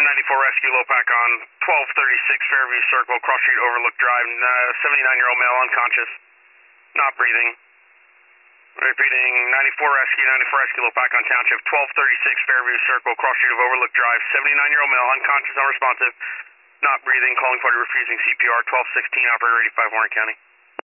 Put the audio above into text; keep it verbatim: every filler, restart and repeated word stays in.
Houston ninety-four rescue, low pack on twelve thirty-six Fairview Circle, Cross Street Overlook Drive, seventy-nine-year-old male unconscious, not breathing. Repeating, ninety-four rescue, ninety-four rescue, low pack on Township, twelve thirty-six Fairview Circle, Cross Street of Overlook Drive, seventy-nine-year-old male unconscious, unresponsive, not breathing, calling party refusing C P R, twelve sixteen, operator eighty-five, Warren County.